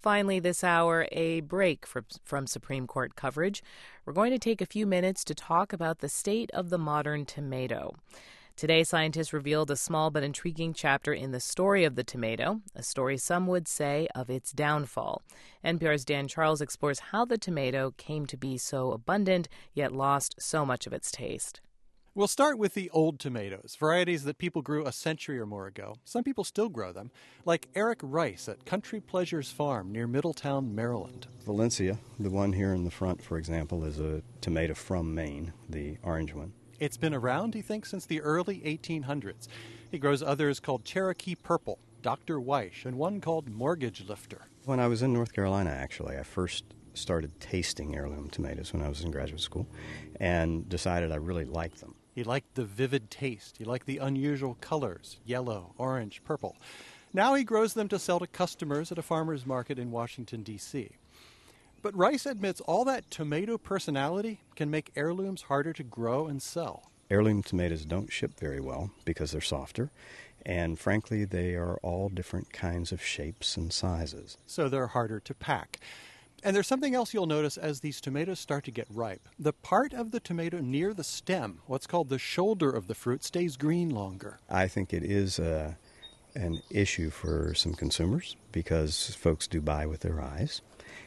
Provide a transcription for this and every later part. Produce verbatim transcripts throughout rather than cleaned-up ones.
Finally, this hour, a break from, from Supreme Court coverage. We're going to take a few minutes to talk about the state of the modern tomato. Today, scientists revealed a small but intriguing chapter in the story of the tomato, a story some would say of its downfall. N P R's Dan Charles explores how the tomato came to be so abundant, yet lost so much of its taste. We'll start with the old tomatoes, varieties that people grew a century or more ago. Some people still grow them, like Eric Rice at Country Pleasures Farm near Middletown, Maryland. Valencia, the one here in the front, for example, is a tomato from Maine, the orange one. It's been around, he thinks, since the early eighteen hundreds. He grows others called Cherokee Purple, Doctor Weish, and one called Mortgage Lifter. When I was in North Carolina, actually, I first started tasting heirloom tomatoes when I was in graduate school and decided I really liked them. He liked the vivid taste. He liked the unusual colors, yellow, orange, purple. Now he grows them to sell to customers at a farmer's market in Washington, D C But Rice admits all that tomato personality can make heirlooms harder to grow and sell. Heirloom tomatoes don't ship very well because they're softer, and frankly, they are all different kinds of shapes and sizes. So they're harder to pack. And there's something else you'll notice as these tomatoes start to get ripe. The part of the tomato near the stem, what's called the shoulder of the fruit, stays green longer. I think it is a, an issue for some consumers because folks do buy with their eyes.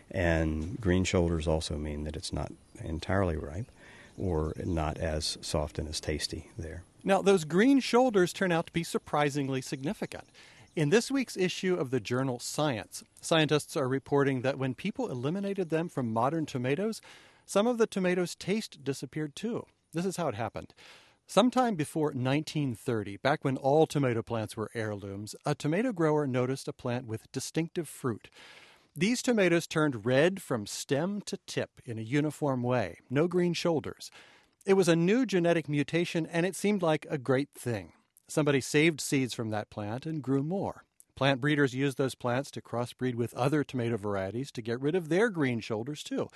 And green shoulders also mean that it's not entirely ripe or not as soft and as tasty there. Now, those green shoulders turn out to be surprisingly significant. In this week's issue of the journal Science, scientists are reporting that when people eliminated them from modern tomatoes, some of the tomatoes' taste disappeared too. This is how it happened. Sometime before nineteen thirty, back when all tomato plants were heirlooms, a tomato grower noticed a plant with distinctive fruit. These tomatoes turned red from stem to tip in a uniform way, no green shoulders. It was a new genetic mutation, and it seemed like a great thing. Somebody saved seeds from that plant and grew more. Plant breeders used those plants to crossbreed with other tomato varieties to get rid of their green shoulders, too.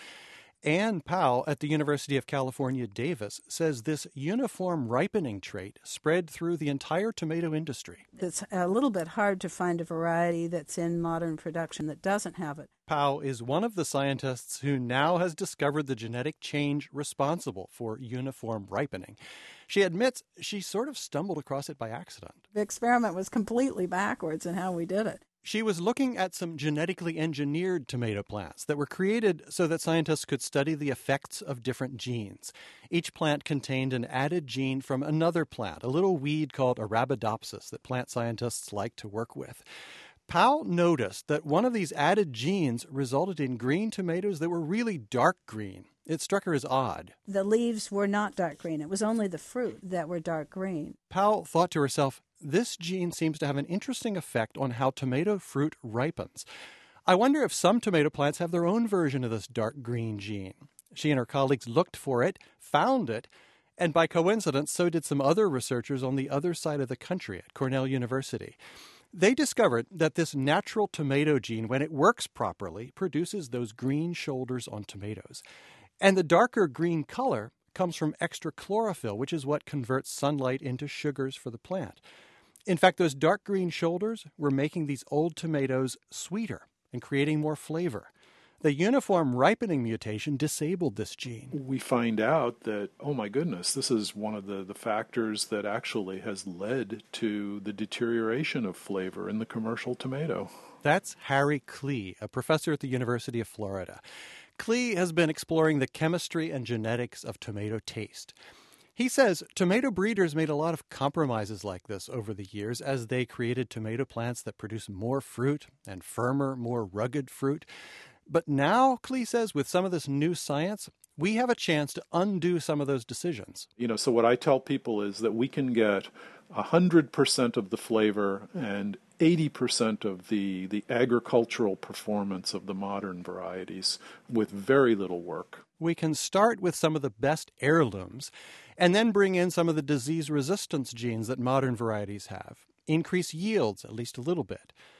Ann Powell at the University of California, Davis, says this uniform ripening trait spread through the entire tomato industry. It's a little bit hard to find a variety that's in modern production that doesn't have it. Powell is one of the scientists who now has discovered the genetic change responsible for uniform ripening. She admits she sort of stumbled across it by accident. The experiment was completely backwards in how we did it. She was looking at some genetically engineered tomato plants that were created so that scientists could study the effects of different genes. Each plant contained an added gene from another plant, a little weed called Arabidopsis that plant scientists like to work with. Powell noticed that one of these added genes resulted in green tomatoes that were really dark green. It struck her as odd. The leaves were not dark green. It was only the fruit that were dark green. Powell thought to herself, this gene seems to have an interesting effect on how tomato fruit ripens. I wonder if some tomato plants have their own version of this dark green gene. She and her colleagues looked for it, found it, and by coincidence, so did some other researchers on the other side of the country at Cornell University. They discovered that this natural tomato gene, when it works properly, produces those green shoulders on tomatoes. And the darker green color comes from extra chlorophyll, which is what converts sunlight into sugars for the plant. In fact, those dark green shoulders were making these old tomatoes sweeter and creating more flavor. The uniform ripening mutation disabled this gene. We find out that, oh my goodness, this is one of the, the factors that actually has led to the deterioration of flavor in the commercial tomato. That's Harry Klee, a professor at the University of Florida. Klee has been exploring the chemistry and genetics of tomato taste. He says tomato breeders made a lot of compromises like this over the years as they created tomato plants that produce more fruit and firmer, more rugged fruit. But now, Klee says, with some of this new science, we have a chance to undo some of those decisions. You know, so what I tell people is that we can get one hundred percent of the flavor and eighty percent of the, the agricultural performance of the modern varieties with very little work. We can start with some of the best heirlooms and then bring in some of the disease resistance genes that modern varieties have. Increase yields at least a little bit.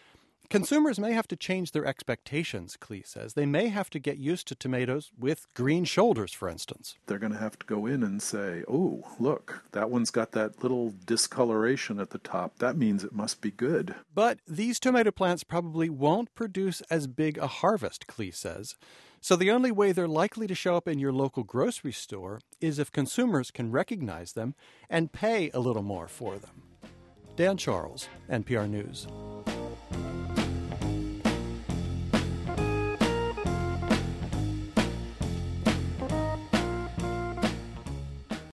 Consumers may have to change their expectations, Klee says. They may have to get used to tomatoes with green shoulders, for instance. They're going to have to go in and say, oh, look, that one's got that little discoloration at the top. That means it must be good. But these tomato plants probably won't produce as big a harvest, Klee says. So the only way they're likely to show up in your local grocery store is if consumers can recognize them and pay a little more for them. Dan Charles, N P R News.